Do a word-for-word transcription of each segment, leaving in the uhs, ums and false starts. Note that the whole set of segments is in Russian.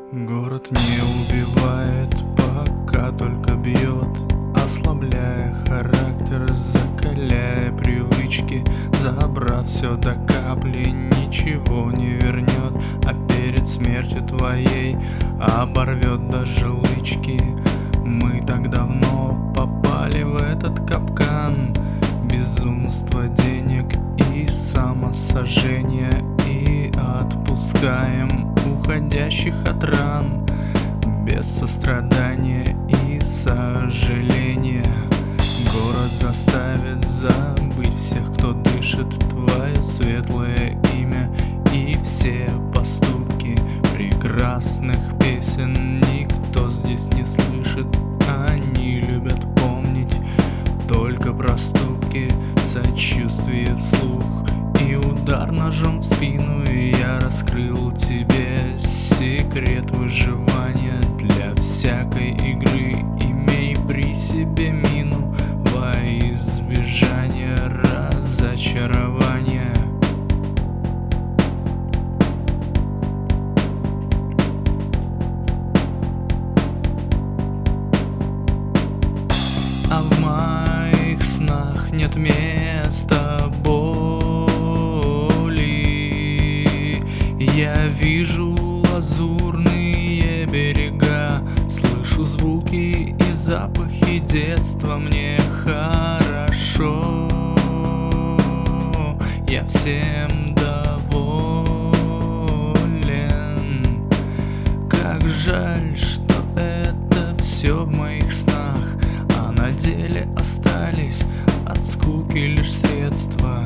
Город не убивает, пока только бьет, ослабляя характер, закаляя привычки. Забрав все до капли, ничего не вернет, а перед смертью твоей оборвет даже лычки. Мы так давно попали в этот капкан безумства, денег и самосожжения, и отпускаем уходящих от ран без сострадания и сожаления. Город заставит забыть всех, кто дышит твое светлое имя, и все поступки прекрасных песен никто здесь не слышит. Они любят помнить только проступки, сочувствие вслух и удар ножом в спину. И я раскрыл тебе секрет выживания для всякой игры. Имей при себе мину во избежание разочарования. А в моих снах нет места боли. Я вижу лазурные берега, слышу звуки и запахи детства. Мне хорошо, я всем доволен. Как жаль, что это все в моих снах, а на деле остались от скуки лишь средства.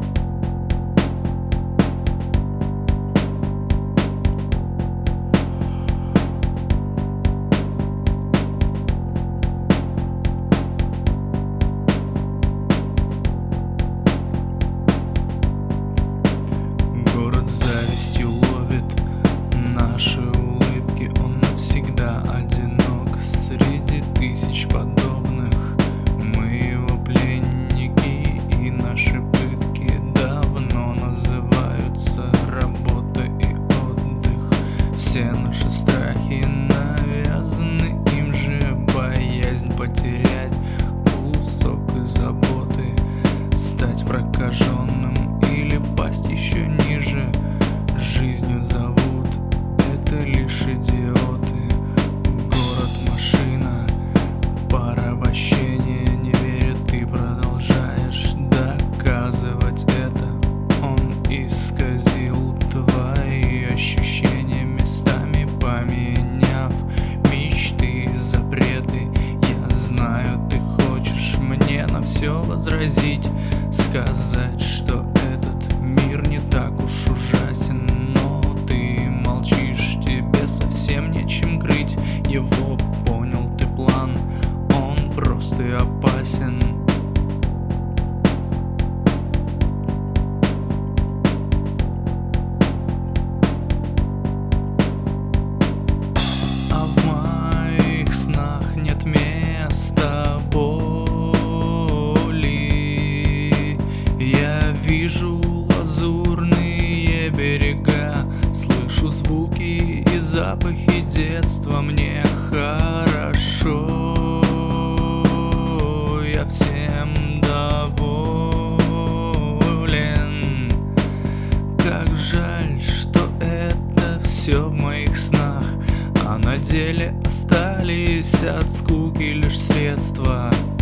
Город завистью ловит наши улыбки, он навсегда одинок среди тысяч подобных. Мы его пленники, и наши пытки давно называются работа и отдых. Все наши страхи навязаны им же, боязнь потерять кусок заботы, стать прокаженным или пасть еще ниже. Жизнью зовут это лишь идиоты. Город машина, порабощение, не верит, ты продолжаешь доказывать это. Он исказил твои ощущения, местами поменяв мечты и запреты. Я знаю, ты хочешь мне на все возразить, сказать, что этот мир не так уж ужасен, но ты молчишь, тебе совсем нечем крыть его. Понял ты план, он прост и опасен. А в моих снах нет места боли. Я вижу лазурные берега, слышу звуки и запахи детства. Мне хорошо, я всем доволен. Как жаль, что это все в моих снах, а на деле остались от скуки лишь средства.